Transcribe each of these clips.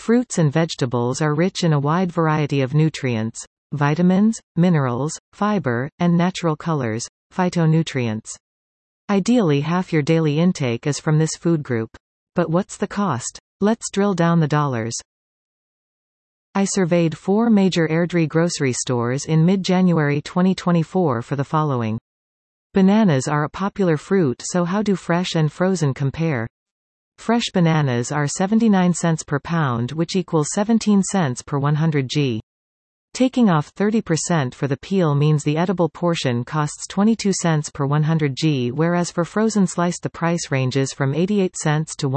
Fruits and vegetables are rich in a wide variety of nutrients, vitamins, minerals, fiber, and natural colors, phytonutrients. Ideally, half your daily intake is from this food group. But what's the cost? Let's drill down the dollars. I surveyed 4 major Airdrie grocery stores in mid-January 2024 for the following. Bananas are a popular fruit, so how do fresh and frozen compare? Fresh bananas are 79 cents per pound, which equals 17 cents per 100 g. Taking off 30% for the peel means the edible portion costs 22 cents per 100 g, whereas for frozen sliced the price ranges from 88 cents to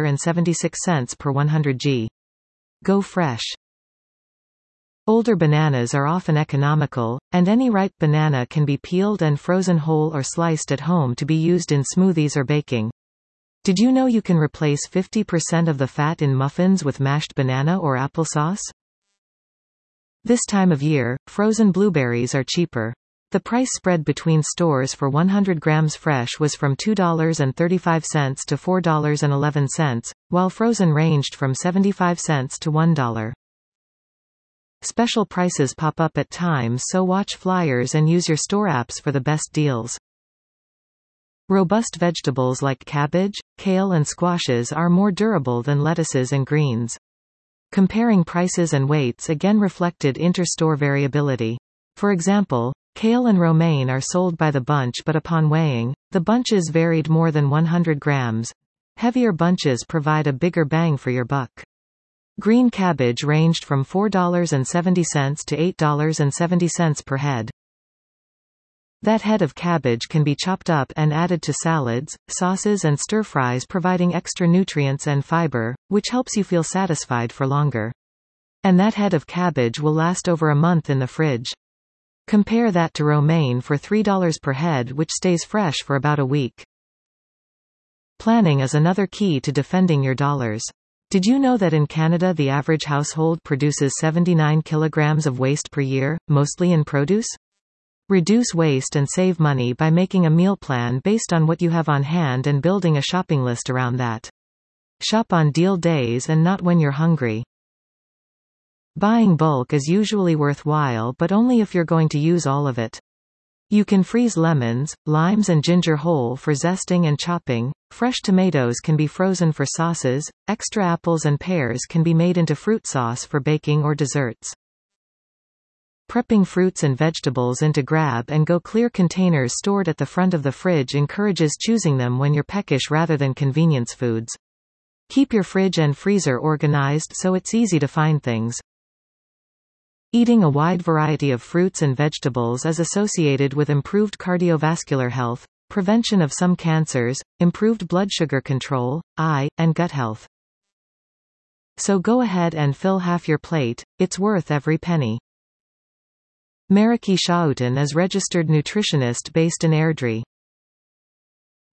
$1.76 per 100 g. Go fresh. Older bananas are often economical, and any ripe banana can be peeled and frozen whole or sliced at home to be used in smoothies or baking. Did you know you can replace 50% of the fat in muffins with mashed banana or applesauce? This time of year, frozen blueberries are cheaper. The price spread between stores for 100 grams fresh was from $2.35 to $4.11, while frozen ranged from 75 cents to $1. Special prices pop up at times, so watch flyers and use your store apps for the best deals. Robust vegetables like cabbage, kale and squashes are more durable than lettuces and greens. Comparing prices and weights again reflected inter-store variability. For example, kale and romaine are sold by the bunch, but upon weighing, the bunches varied more than 100 grams. Heavier bunches provide a bigger bang for your buck. Green cabbage ranged from $4.70 to $8.70 per head. That head of cabbage can be chopped up and added to salads, sauces and stir-fries, providing extra nutrients and fiber, which helps you feel satisfied for longer. And that head of cabbage will last over a month in the fridge. Compare that to romaine for $3 per head, which stays fresh for about a week. Planning is another key to defending your dollars. Did you know that in Canada the average household produces 79 kilograms of waste per year, mostly in produce? Reduce waste and save money by making a meal plan based on what you have on hand and building a shopping list around that. Shop on deal days and not when you're hungry. Buying bulk is usually worthwhile, but only if you're going to use all of it. You can freeze lemons, limes and ginger whole for zesting and chopping. Fresh tomatoes can be frozen for sauces. Extra apples and pears can be made into fruit sauce for baking or desserts. Prepping fruits and vegetables into grab-and-go clear containers stored at the front of the fridge encourages choosing them when you're peckish rather than convenience foods. Keep your fridge and freezer organized so it's easy to find things. Eating a wide variety of fruits and vegetables is associated with improved cardiovascular health, prevention of some cancers, improved blood sugar control, eye, and gut health. So go ahead and fill half your plate, it's worth every penny. Mariki Shaughton is registered nutritionist based in Airdrie.